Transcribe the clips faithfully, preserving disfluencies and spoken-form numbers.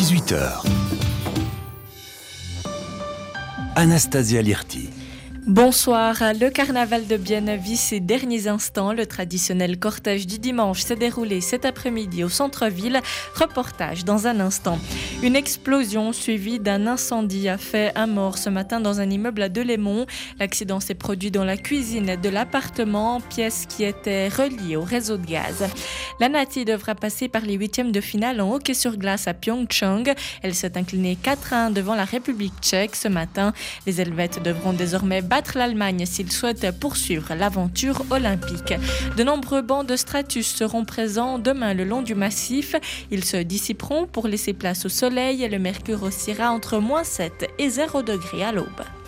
dix-huit heures. Anastasia Lirti. Bonsoir, le carnaval de Bienne vit ses derniers instants. Le traditionnel cortège du dimanche s'est déroulé cet après-midi au centre-ville. Reportage dans un instant. Une explosion suivie d'un incendie a fait un mort ce matin dans un immeuble à Delémont. L'accident s'est produit dans la cuisine de l'appartement, pièce qui était reliée au réseau de gaz. La Nati devra passer par les huitièmes de finale en hockey sur glace à Pyeongchang. Elle s'est inclinée quatre à un devant la République tchèque ce matin. Les Helvètes devront désormais battre l'Allemagne s'ils souhaitent poursuivre l'aventure olympique. De nombreux bancs de stratus seront présents demain le long du massif. Ils se dissiperont pour laisser place au soleil et le mercure oscillera entre moins sept et zéro degré à l'aube.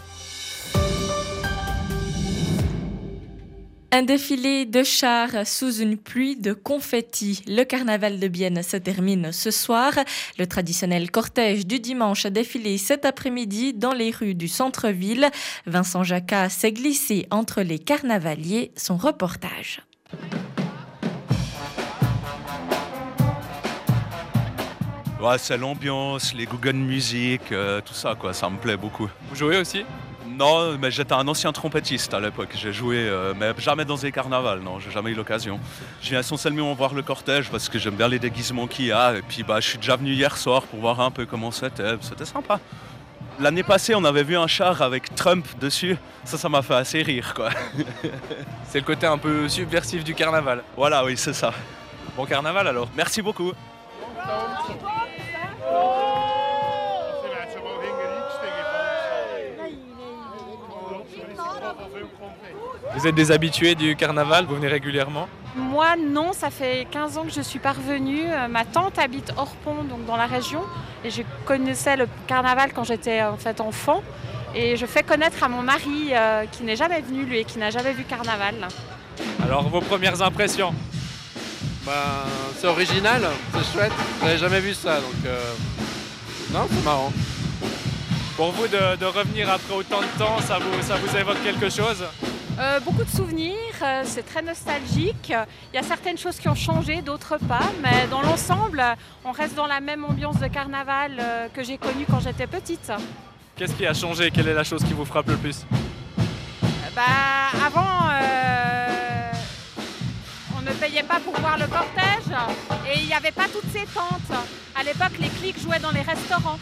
Un défilé de chars sous une pluie de confettis. Le carnaval de Bienne se termine ce soir. Le traditionnel cortège du dimanche a défilé cet après-midi dans les rues du centre-ville. Vincent Jacquat s'est glissé entre les carnavaliers. Son reportage. Ouais, c'est l'ambiance, les Google Music, euh, tout ça, quoi, ça me plaît beaucoup. Vous jouez aussi ? Non, mais j'étais un ancien trompettiste à l'époque. J'ai joué, euh, mais jamais dans des carnavals, non, j'ai jamais eu l'occasion. Je viens essentiellement voir le cortège parce que j'aime bien les déguisements qu'il y a. Et puis bah, je suis déjà venu hier soir pour voir un peu comment c'était. C'était sympa. L'année passée, on avait vu un char avec Trump dessus. Ça, ça m'a fait assez rire, quoi. C'est le côté un peu subversif du carnaval. Voilà, oui, c'est ça. Bon carnaval alors. Merci beaucoup. Vous êtes des habitués du carnaval, vous venez régulièrement ? Moi non, ça fait quinze ans que je suis pas revenue. Ma tante habite Orpont, donc dans la région, et je connaissais le carnaval quand j'étais en fait enfant. Et je fais connaître à mon mari euh, qui n'est jamais venu lui et qui n'a jamais vu carnaval. Alors vos premières impressions ? Ben, c'est original, c'est chouette. J'avais jamais vu ça, donc euh... non, c'est marrant. Pour vous de, de revenir après autant de temps, ça vous, ça vous évoque quelque chose ? Euh, beaucoup de souvenirs, euh, c'est très nostalgique. Il y a certaines choses qui ont changé, d'autres pas, mais dans l'ensemble, on reste dans la même ambiance de carnaval euh, que j'ai connue quand j'étais petite. Qu'est-ce qui a changé ? Quelle est la chose qui vous frappe le plus ? euh, bah, Avant, euh, on ne payait pas pour voir le cortège et il n'y avait pas toutes ces tentes. À l'époque, les clics jouaient dans les restaurants.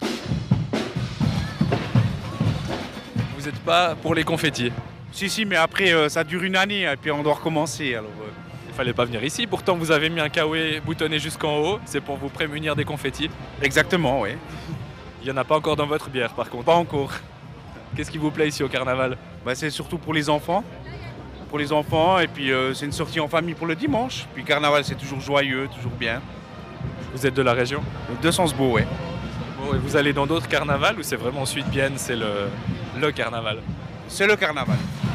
Vous n'êtes pas pour les confettis ? Si, si, mais après, euh, ça dure une année et puis on doit recommencer. Alors, euh... Il fallait pas venir ici, pourtant vous avez mis un kawaii boutonné jusqu'en haut, c'est pour vous prémunir des confettis. Exactement, oui. Il n'y en a pas encore dans votre bière par contre. Pas encore. Qu'est-ce qui vous plaît ici au carnaval ? Bah, c'est surtout pour les enfants. Pour les enfants, et puis euh, c'est une sortie en famille pour le dimanche. Puis carnaval, c'est toujours joyeux, toujours bien. Vous êtes de la région ? De Sensbo, oui. Bon, et vous allez dans d'autres carnavals ou c'est vraiment ensuite Bienne, c'est le, le carnaval ? C'est le carnaval.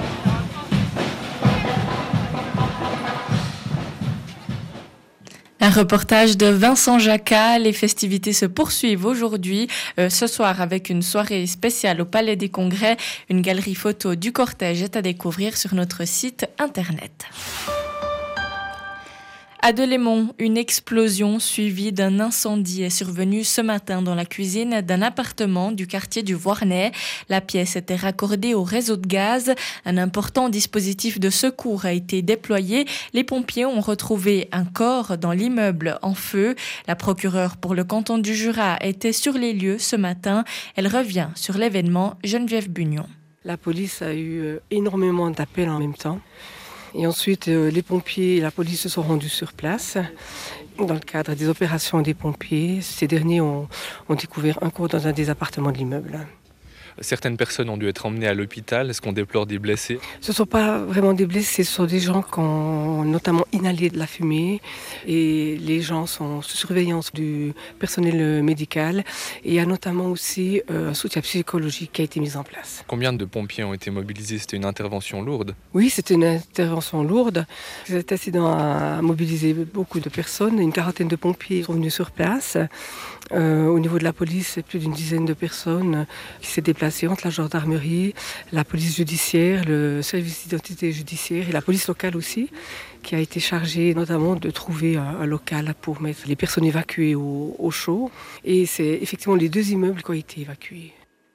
Un reportage de Vincent Jacquat. Les festivités se poursuivent aujourd'hui, euh, ce soir avec une soirée spéciale au Palais des Congrès. Une galerie photo du cortège est à découvrir sur notre site internet. À Delémont, une explosion suivie d'un incendie est survenue ce matin dans la cuisine d'un appartement du quartier du Voirnais. La pièce était raccordée au réseau de gaz. Un important dispositif de secours a été déployé. Les pompiers ont retrouvé un corps dans l'immeuble en feu. La procureure pour le canton du Jura était sur les lieux ce matin. Elle revient sur l'événement. Geneviève Bugnon. La police a eu énormément d'appels en même temps. Et ensuite, euh, les pompiers et la police se sont rendus sur place. Dans le cadre des opérations des pompiers, ces derniers ont, ont découvert un corps dans un des appartements de l'immeuble. Certaines personnes ont dû être emmenées à l'hôpital. Est-ce qu'on déplore des blessés ? Ce ne sont pas vraiment des blessés, ce sont des gens qui ont notamment inhalé de la fumée. Et les gens sont sous surveillance du personnel médical. Et il y a notamment aussi euh, un soutien psychologique qui a été mis en place. Combien de pompiers ont été mobilisés ? C'était une intervention lourde ? Oui, c'était une intervention lourde. Cet accident a mobilisé beaucoup de personnes. Une quarantaine de pompiers sont venus sur place. Euh, au niveau de la police, plus d'une dizaine de personnes qui s'est déplacées entre la gendarmerie, la police judiciaire, le service d'identité judiciaire et la police locale aussi. qui a été chargé notamment de trouver un, un local pour mettre les personnes évacuées au, au chaud. Et c'est effectivement les deux immeubles qui ont été évacués.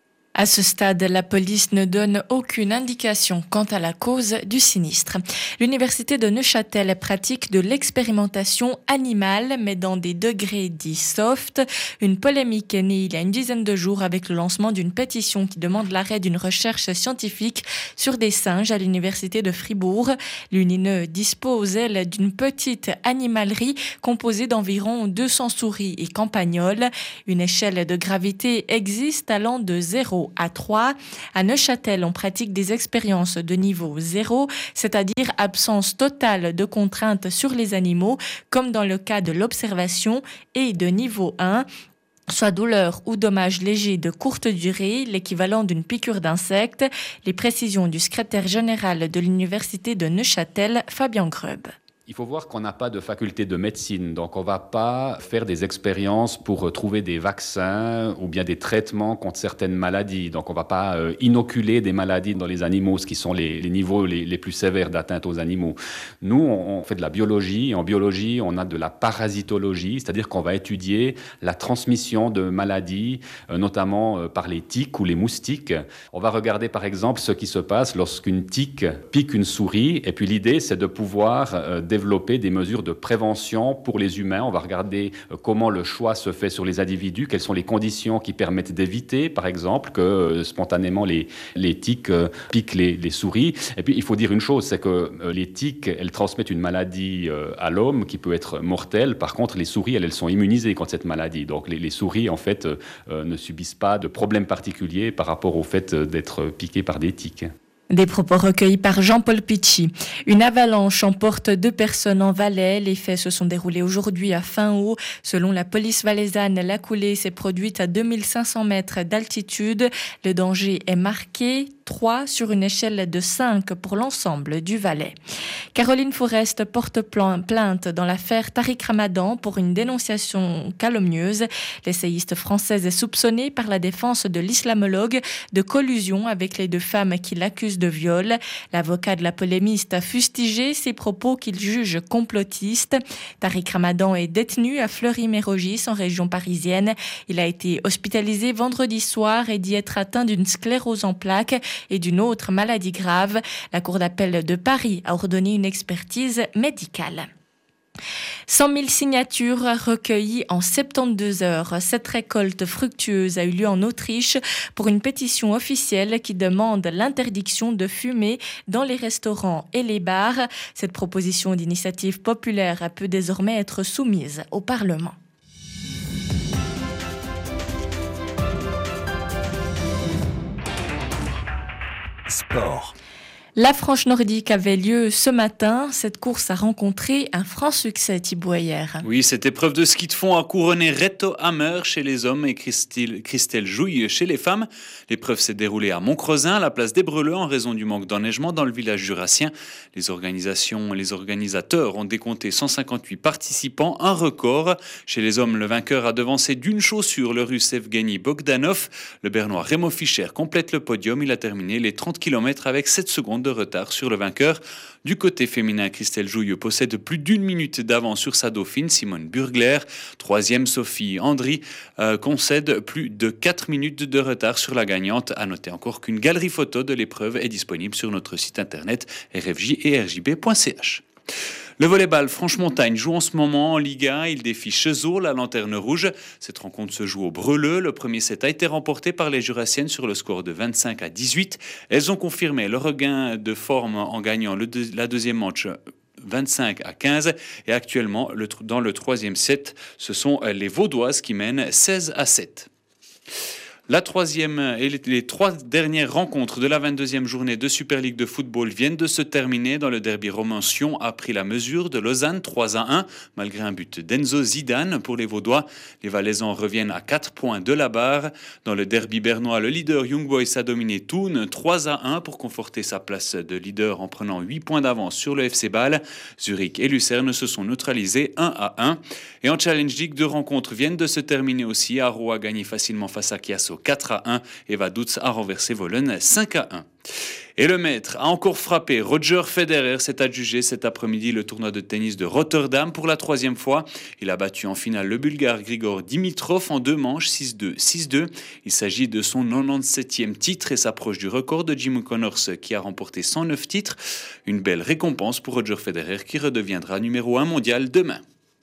À ce stade, la police ne donne aucune indication quant à la cause du sinistre. L'université de Neuchâtel pratique de l'expérimentation animale, mais dans des degrés dits soft. Une polémique est née il y a une dizaine de jours avec le lancement d'une pétition qui demande l'arrêt d'une recherche scientifique sur des singes à l'université de Fribourg. L'U N I N E dispose, elle, d'une petite animalerie composée d'environ deux cents souris et campagnols. Une échelle de gravité existe allant de zéro à trois. À Neuchâtel, on pratique des expériences de niveau zéro, c'est-à-dire absence totale de contraintes sur les animaux, comme dans le cas de l'observation, et de niveau un, soit douleur ou dommages légers de courte durée, l'équivalent d'une piqûre d'insecte. Les précisions du secrétaire général de l'université de Neuchâtel, Fabien Grub. Il faut voir qu'on n'a pas de faculté de médecine, donc on ne va pas faire des expériences pour trouver des vaccins ou bien des traitements contre certaines maladies. Donc on ne va pas euh, inoculer des maladies dans les animaux, ce qui sont les, les niveaux les, les plus sévères d'atteinte aux animaux. Nous, on, on fait de la biologie, et en biologie, on a de la parasitologie, c'est-à-dire qu'on va étudier la transmission de maladies, euh, notamment euh, par les tiques ou les moustiques. On va regarder par exemple ce qui se passe lorsqu'une tique pique une souris, et puis l'idée c'est de pouvoir euh, développer des mesures de prévention pour les humains. On va regarder comment le choix se fait sur les individus, quelles sont les conditions qui permettent d'éviter, par exemple, que euh, spontanément les, les tiques euh, piquent les, les souris. Et puis, il faut dire une chose, c'est que euh, les tiques, elles transmettent une maladie euh, à l'homme qui peut être mortelle. Par contre, les souris, elles, elles sont immunisées contre cette maladie. Donc, les, les souris, en fait, euh, ne subissent pas de problème particulier par rapport au fait d'être piquées par des tiques. Des propos recueillis par Jean-Paul Pichy. Une avalanche emporte deux personnes en Valais. Les faits se sont déroulés aujourd'hui à Fin-Haut. Selon la police valaisanne, la coulée s'est produite à deux mille cinq cents mètres d'altitude. Le danger est marqué, trois sur une échelle de cinq pour l'ensemble du Valais. Caroline Forest porte plainte dans l'affaire Tariq Ramadan pour une dénonciation calomnieuse. L'essayiste française est soupçonnée par la défense de l'islamologue de collusion avec les deux femmes qui l'accusent de viol. L'avocat de la polémiste a fustigé ses propos qu'il juge complotistes. Tariq Ramadan est détenu à Fleury-Mérogis en région parisienne. Il a été hospitalisé vendredi soir et dit être atteint d'une sclérose en plaques et d'une autre maladie grave. La Cour d'appel de Paris a ordonné une expertise médicale. cent mille signatures recueillies en soixante-douze heures. Cette récolte fructueuse a eu lieu en Autriche pour une pétition officielle qui demande l'interdiction de fumer dans les restaurants et les bars. Cette proposition d'initiative populaire peut désormais être soumise au Parlement. Sport. La Franche Nordique avait lieu ce matin. Cette course a rencontré un franc succès, Thibaut Ayer. Oui, cette épreuve de ski de fond a couronné Reto Hammer chez les hommes et Christelle, Christelle Jouille chez les femmes. L'épreuve s'est déroulée à Montcreusin, à la place des Breleux, en raison du manque d'enneigement dans le village jurassien. Les organisations, les organisateurs ont décompté cent cinquante-huit participants, un record. Chez les hommes, le vainqueur a devancé d'une chaussure le Russe Evgeny Bogdanov. Le Bernois Remo Fischer complète le podium. Il a terminé les trente kilomètres avec sept secondes de retard sur le vainqueur. Du côté féminin, Christelle Jouille possède plus d'une minute d'avance sur sa dauphine, Simone Burgler. Troisième, Sophie Andry euh, concède plus de quatre minutes de retard sur la gagnante. À noter encore qu'une galerie photo de l'épreuve est disponible sur notre site internet r f j et r j b point c h. Le volleyball Franche-Montagne joue en ce moment en Ligue un. Il défie Cheseaux, la lanterne rouge. Cette rencontre se joue au Breleux. Le premier set a été remporté par les Jurassiennes sur le score de vingt-cinq à dix-huit. Elles ont confirmé le regain de forme en gagnant le deux, la deuxième manche vingt-cinq à quinze. Et actuellement, le, dans le troisième set, ce sont les Vaudoises qui mènent seize à sept. La troisième et les trois dernières rencontres de la vingt-deuxième journée de Super League de football viennent de se terminer. Dans le derby romain, Sion a pris la mesure de Lausanne trois à un, malgré un but d'Enzo Zidane pour les Vaudois. Les Valaisans reviennent à quatre points de la barre. Dans le derby bernois, le leader Young Boys a dominé Thun trois à un pour conforter sa place de leader en prenant huit points d'avance sur le F C Bâle. Zurich et Lucerne se sont neutralisés un à un. Et en Challenge League, deux rencontres viennent de se terminer aussi. Aro a gagné facilement face à Chiasso quatre à un et Vaduz a renversé Wohlen cinq à un. Et le maître a encore frappé. Roger Federer s'est adjugé cet après-midi le tournoi de tennis de Rotterdam pour la troisième fois. Il a battu en finale le Bulgare Grigor Dimitrov en deux manches, six deux, six deux. Il s'agit de son quatre-vingt-dix-septième titre et s'approche du record de Jim Connors qui a remporté cent neuf titres. Une belle récompense pour Roger Federer qui redeviendra numéro un mondial demain.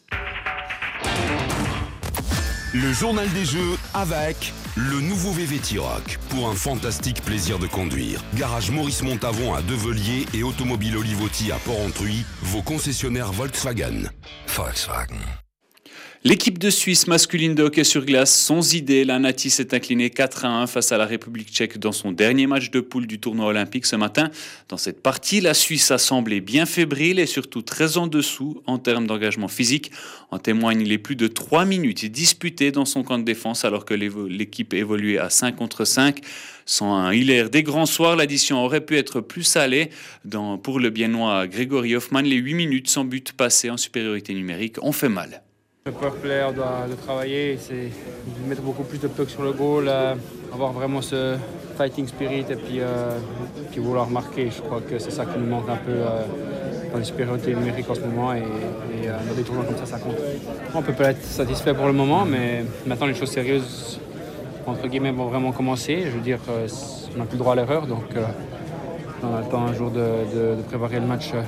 Le journal des jeux avec le nouveau V V T-Roc pour un fantastique plaisir de conduire. Garage Maurice Montavon à Develier et Automobile Olivotti à Port-Entruy, vos concessionnaires Volkswagen. Volkswagen. L'équipe de Suisse masculine de hockey sur glace, sans idée, la Nati s'est inclinée quatre à un face à la République tchèque dans son dernier match de poule du tournoi olympique ce matin. Dans cette partie, la Suisse a semblé bien fébrile et surtout très en dessous en termes d'engagement physique. En témoignent les plus de trois minutes disputées dans son camp de défense alors que l'équipe évoluait à cinq contre cinq. Sans un Hilaire des grands soirs, l'addition aurait pu être plus salée. Dans, pour le biennois Grégory Hoffmann, les huit minutes sans but passées en supériorité numérique ont fait mal. Le power player doit le travailler, c'est mettre beaucoup plus de pucks sur le goal, euh, avoir vraiment ce fighting spirit et puis, euh, puis vouloir marquer. Je crois que c'est ça qui nous manque un peu euh, dans les supériorités numériques en ce moment et, et euh, dans des tournois comme ça, ça compte. On peut pas être satisfait pour le moment, mais maintenant les choses sérieuses entre guillemets vont vraiment commencer. Je veux dire, euh, on n'a plus le droit à l'erreur, donc euh, on a le temps un jour de, de, de préparer le match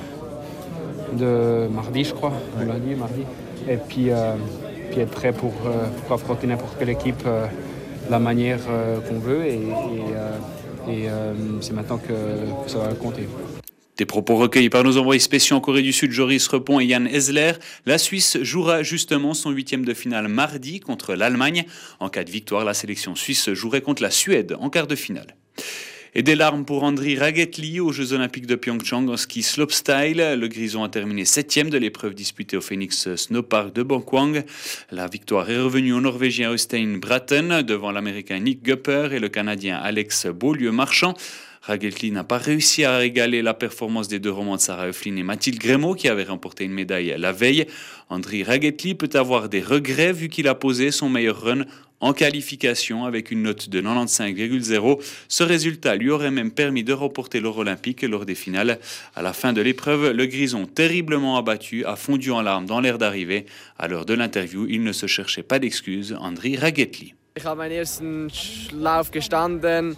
de mardi, je crois, ouais. lundi, mardi. Et puis, euh, puis être prêt pour, euh, pour affronter n'importe quelle équipe euh, de la manière euh, qu'on veut. Et, et, euh, et euh, c'est maintenant que, que ça va compter. Des propos recueillis par nos envoyés spéciaux en Corée du Sud, Joris Repon et Yann Hesler. La Suisse jouera justement son huitième de finale mardi contre l'Allemagne. En cas de victoire, la sélection suisse jouerait contre la Suède en quart de finale. Et des larmes pour Andri Ragetli aux Jeux Olympiques de Pyeongchang en ski slopestyle. Le Grison a terminé septième de l'épreuve disputée au Phoenix Snowpark de Bangkwang. La victoire est revenue au Norvégien Øystein Bratten devant l'Américain Nick Gupper et le Canadien Alex Beaulieu-Marchand. Ragetli n'a pas réussi à égaler la performance des deux Romandes Sarah Öflin et Mathilde Grémaud qui avaient remporté une médaille la veille. Andri Ragetli peut avoir des regrets vu qu'il a posé son meilleur run en qualification avec une note de quatre-vingt-quinze virgule zéro. Ce résultat lui aurait même permis de remporter l'or olympique lors des finales. À la fin de l'épreuve, le Grison, terriblement abattu, a fondu en larmes dans l'air d'arrivée. À l'heure de l'interview, il ne se cherchait pas d'excuses. Andri Ragetli. Ich habe meinen ersten Lauf gestanden.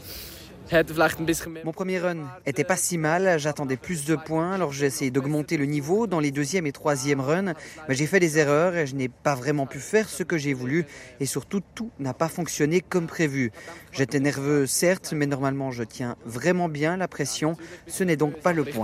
Mon premier run était pas si mal, j'attendais plus de points, alors j'ai essayé d'augmenter le niveau dans les deuxième et troisième runs, mais j'ai fait des erreurs et je n'ai pas vraiment pu faire ce que j'ai voulu et surtout tout n'a pas fonctionné comme prévu. J'étais nerveux certes, mais normalement je tiens vraiment bien la pression, ce n'est donc pas le point.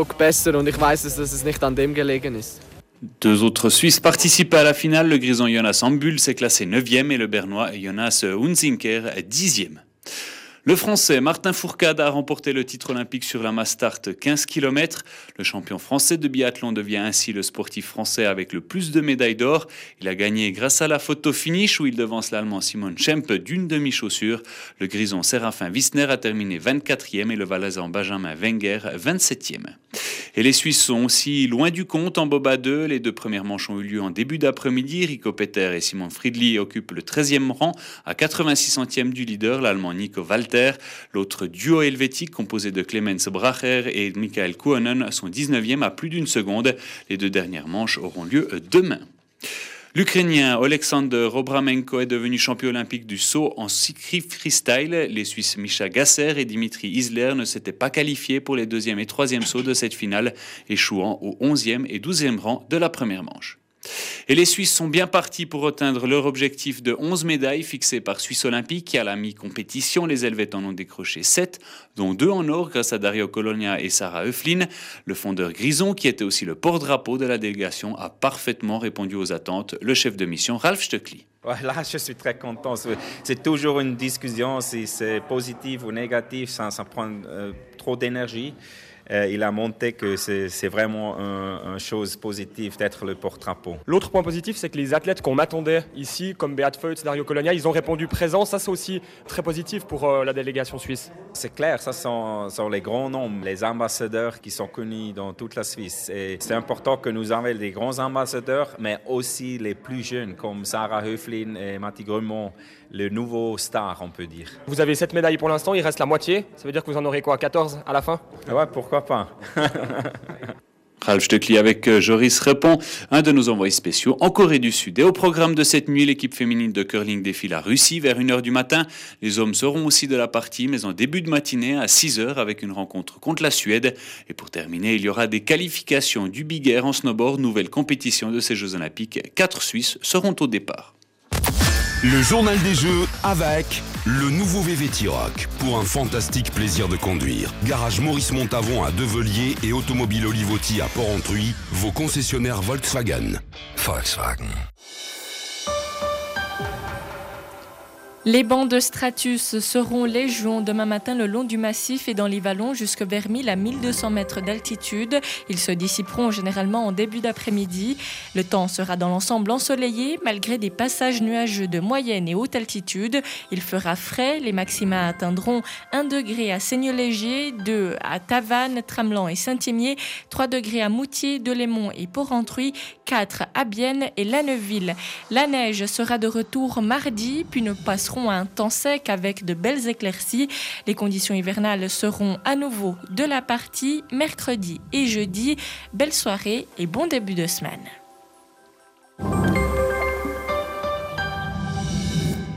Deux autres Suisses participaient à la finale, le Grison Jonas Ambul s'est classé neuvième et le Bernois Jonas Hunzinker dixième. Le Français Martin Fourcade a remporté le titre olympique sur la mass start quinze kilomètres. Le champion français de biathlon devient ainsi le sportif français avec le plus de médailles d'or. Il a gagné grâce à la photo finish où il devance l'Allemand Simon Schemp d'une demi-chaussure. Le Grison Séraphin Wissner a terminé vingt-quatrième et le Valaisan Benjamin Wenger vingt-septième. Et les Suisses sont aussi loin du compte en bob à deux. Les deux premières manches ont eu lieu en début d'après-midi. Rico Peter et Simon Friedli occupent le treizième rang à quatre-vingt-six centièmes du leader, l'Allemand Nico Walter. L'autre duo helvétique composé de Clemens Bracher et Michael Kuonen sont dix-neuvième à plus d'une seconde. Les deux dernières manches auront lieu demain. L'Ukrainien Oleksandr Obramenko est devenu champion olympique du saut en ski freestyle. Les Suisses Misha Gasser et Dimitri Isler ne s'étaient pas qualifiés pour les deuxième et troisième sauts de cette finale, échouant au onzième et douzième rang de la première manche. Et les Suisses sont bien partis pour atteindre leur objectif de onze médailles fixé par Suisse Olympique. À la mi-compétition, les Helvètes en ont décroché sept, dont deux en or grâce à Dario Colonia et Sarah Öflin. Le fondeur Grison, qui était aussi le porte-drapeau de la délégation, a parfaitement répondu aux attentes. Le chef de mission, Ralf Stöckli. Là, je suis très content. C'est toujours une discussion, si c'est positif ou négatif, ça, ça prend euh, trop d'énergie. euh, il a montré que c'est, c'est vraiment une un chose positive d'être le porte-drapeau. L'autre point positif, c'est que les athlètes qu'on attendait ici, comme Beat Feuz, Dario Colonia, ils ont répondu présent. Ça, c'est aussi très positif pour euh, la délégation suisse. C'est clair, ça sont, sont les grands noms, les ambassadeurs qui sont connus dans toute la Suisse. Et c'est important que nous ayons des grands ambassadeurs, mais aussi les plus jeunes, comme Sarah Höflin et Matti Grumont, le nouveau star, on peut dire. Vous avez sept médailles pour l'instant, il reste la moitié. Ça veut dire que vous en aurez quoi, quatorze à la fin? Ouais, pourquoi pas. Ralph Stöckli avec Joris répond, un de nos envoyés spéciaux en Corée du Sud. Et au programme de cette nuit, l'équipe féminine de curling défile la Russie vers une heure du matin. Les hommes seront aussi de la partie, mais en début de matinée à six heures avec une rencontre contre la Suède. Et pour terminer, il y aura des qualifications du Big Air en snowboard, nouvelle compétition de ces Jeux Olympiques. Quatre Suisses seront au départ. Le journal des Jeux avec le nouveau V V T-Roc pour un fantastique plaisir de conduire. Garage Maurice Montavon à Develier et Automobile Olivotti à Port-Entruy, vos concessionnaires Volkswagen. Volkswagen. Les bancs de Stratus seront légion demain matin le long du massif et dans les vallons jusque vers mille à mille deux cents mètres d'altitude. Ils se dissiperont généralement en début d'après-midi. Le temps sera dans l'ensemble ensoleillé malgré des passages nuageux de moyenne et haute altitude. Il fera frais, les maxima atteindront un degré à Seigneur-Léger, deux à Tavannes, Tramelan et Saint-Imier, trois degrés à Moutier, Delémont et Port-Entruy, quatre à Bienne et Lanneuville. La neige sera de retour mardi, puis nous passerons à un temps sec avec de belles éclaircies. Les conditions hivernales seront à nouveau de la partie mercredi et jeudi. Belle soirée et bon début de semaine.